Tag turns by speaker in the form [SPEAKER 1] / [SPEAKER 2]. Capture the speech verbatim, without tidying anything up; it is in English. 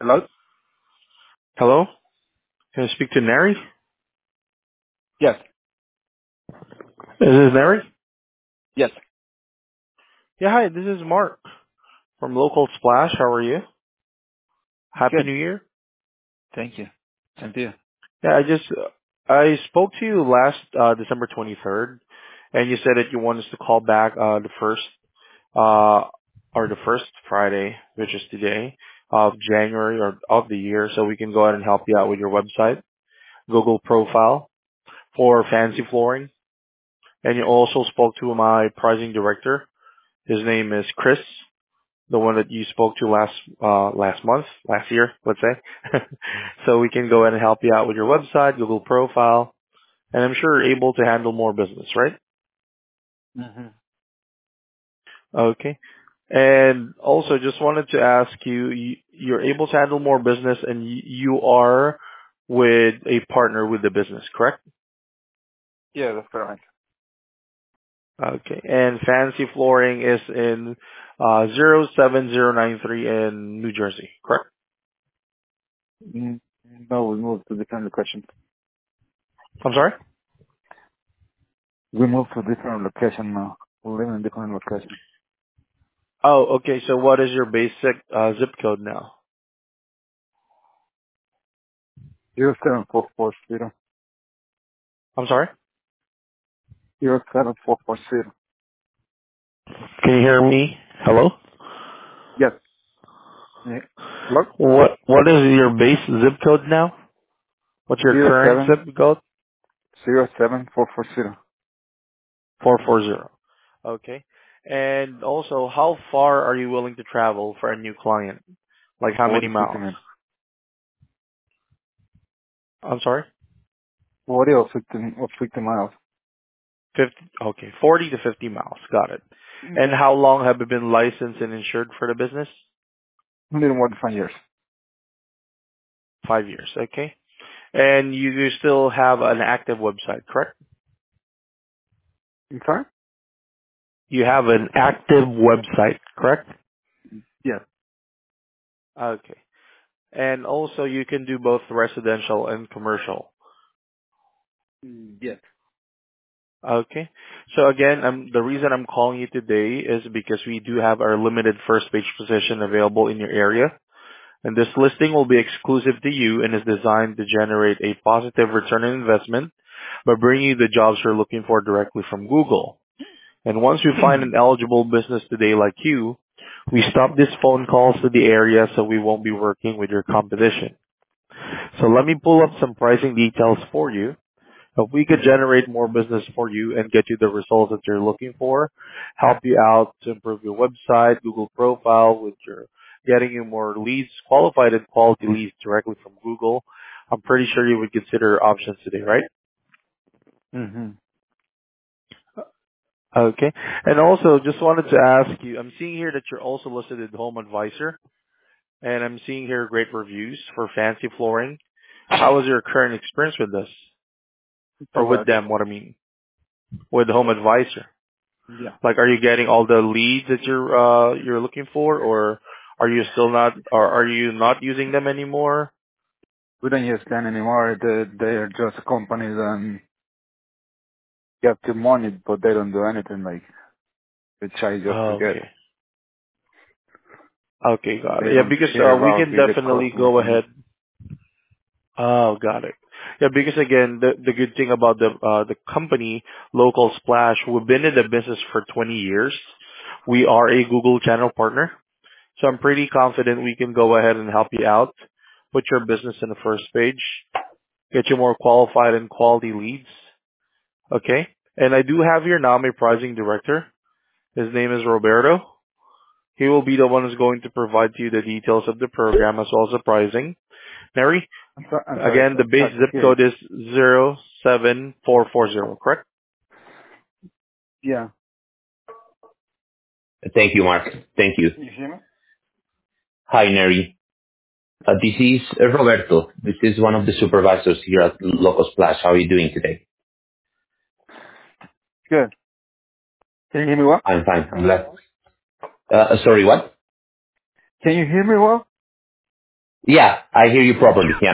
[SPEAKER 1] Hello?
[SPEAKER 2] Hello? Can I speak to Neri? Is
[SPEAKER 1] Yes.
[SPEAKER 2] this Neri?
[SPEAKER 1] Yes.
[SPEAKER 2] Yeah, hi, this is Mark from Local Splash. How are you? Happy
[SPEAKER 1] Good.
[SPEAKER 2] New Year.
[SPEAKER 1] Thank you. Same to you.
[SPEAKER 2] Yeah, I just, uh, I spoke to you last, uh, December twenty-third, and you said that you want us to call back, uh, the first, uh, or the first Friday, which is today, of January or of the year, so we can go ahead and help you out with your website, Google profile for fancy flooring. And you also spoke to my pricing director. His name is Chris. The one that you spoke to last uh last month, last year, let's say. So we can go ahead and help you out with your website, Google profile, and I'm sure you're able to handle more business, right?
[SPEAKER 1] hmm
[SPEAKER 2] Okay. And also just wanted to ask you, you you're able to handle more business and y- you are with a partner with the business, correct?
[SPEAKER 1] Yeah, that's correct.
[SPEAKER 2] Okay. And Fancy Flooring is in uh zero seven zero nine three in New Jersey, correct?
[SPEAKER 1] Mm, no, we moved to different location.
[SPEAKER 2] I'm sorry?
[SPEAKER 1] We moved to different location now. We live in different location.
[SPEAKER 2] Oh, okay. So what is your basic uh, zip code now?
[SPEAKER 1] Zero seven four four zero.
[SPEAKER 2] I'm sorry?
[SPEAKER 1] Zero seven four four zero.
[SPEAKER 2] Can you hear me? Hello?
[SPEAKER 1] Yes. Yeah. Hello?
[SPEAKER 2] What What is your base zip code now? What's your
[SPEAKER 1] Zero
[SPEAKER 2] current
[SPEAKER 1] seven
[SPEAKER 2] zip code?
[SPEAKER 1] zero seven four four zero.
[SPEAKER 2] four four zero. Okay. And also, how far are you willing to travel for a new client? Like how many
[SPEAKER 1] Forty fifty
[SPEAKER 2] miles?
[SPEAKER 1] minutes.
[SPEAKER 2] I'm sorry?
[SPEAKER 1] Forty or fifty or fifty miles.
[SPEAKER 2] fifty. Okay, forty to fifty miles. Got it. And
[SPEAKER 1] Mm-hmm.
[SPEAKER 2] how long have you been licensed and insured for the business?
[SPEAKER 1] A little more than five years.
[SPEAKER 2] Five years. Okay. And you you still have an active website, correct?
[SPEAKER 1] I'm sorry?
[SPEAKER 2] You have an active website, correct?
[SPEAKER 1] Yes.
[SPEAKER 2] Okay. And also you can do both residential and commercial.
[SPEAKER 1] Mm, yes.
[SPEAKER 2] Okay. So again, um, the reason I'm calling you today is because we do have our limited first page position available in your area. And this listing will be exclusive to you and is designed to generate a positive return on investment by bringing you the jobs you're looking for directly from Google. And once we find an eligible business today like you, we stop these phone calls to the area so we won't be working with your competition. So let me pull up some pricing details for you. If we could
[SPEAKER 1] hmm
[SPEAKER 2] generate more business for you and get you the results that you're looking for, help you out to improve your website, Google profile, with your getting you more leads, qualified and quality leads directly from Google, I'm pretty sure you would consider options today, right?
[SPEAKER 1] hmm
[SPEAKER 2] Okay. And also, just wanted to ask you, I'm seeing here that you're also listed as Home Advisor, and I'm seeing here great reviews for fancy flooring. How was your current experience with this? Or
[SPEAKER 1] So
[SPEAKER 2] with
[SPEAKER 1] bad.
[SPEAKER 2] them, what I mean? With Home Advisor.
[SPEAKER 1] Yeah.
[SPEAKER 2] Like, are you getting all the leads that you're uh you're looking for, or are you still not, or are you not using them anymore?
[SPEAKER 1] We don't use them anymore. They, they're just companies and get the money, but they don't do anything. Like, which I just
[SPEAKER 2] Oh,
[SPEAKER 1] forget.
[SPEAKER 2] okay. Okay, got
[SPEAKER 1] They
[SPEAKER 2] it. Yeah,
[SPEAKER 1] don't
[SPEAKER 2] because
[SPEAKER 1] care
[SPEAKER 2] uh, we
[SPEAKER 1] about
[SPEAKER 2] can
[SPEAKER 1] if the
[SPEAKER 2] definitely
[SPEAKER 1] customers
[SPEAKER 2] go
[SPEAKER 1] or not.
[SPEAKER 2] ahead. Oh, got it. Yeah, because again, the the good thing about the uh the company, Local Splash, we've been in the business for twenty years. We are a Google channel partner, so I'm pretty confident we can go ahead and help you out, put your business in the first page, get you more qualified and quality leads. Okay. And I do have here now my pricing director. His name is Roberto. He will be the one who's going to provide to you the details of the program as well as the pricing. Mary,
[SPEAKER 1] I'm, so, I'm sorry,
[SPEAKER 2] again,
[SPEAKER 1] so
[SPEAKER 2] the
[SPEAKER 1] it's
[SPEAKER 2] base
[SPEAKER 1] hard to
[SPEAKER 2] zip
[SPEAKER 1] hear you.
[SPEAKER 2] code is zero seven four four zero, correct?
[SPEAKER 1] Yeah.
[SPEAKER 3] Thank you, Mark. Thank you.
[SPEAKER 1] You hear me?
[SPEAKER 3] Hi, Neri. Uh, this is uh, Roberto. This is one of the supervisors here at Local Splash. How are you doing today?
[SPEAKER 1] Good. Can you hear me well?
[SPEAKER 3] I'm fine. I'm glad. Uh, sorry, what?
[SPEAKER 1] Can you hear me well?
[SPEAKER 3] Yeah, I hear you properly. Yeah.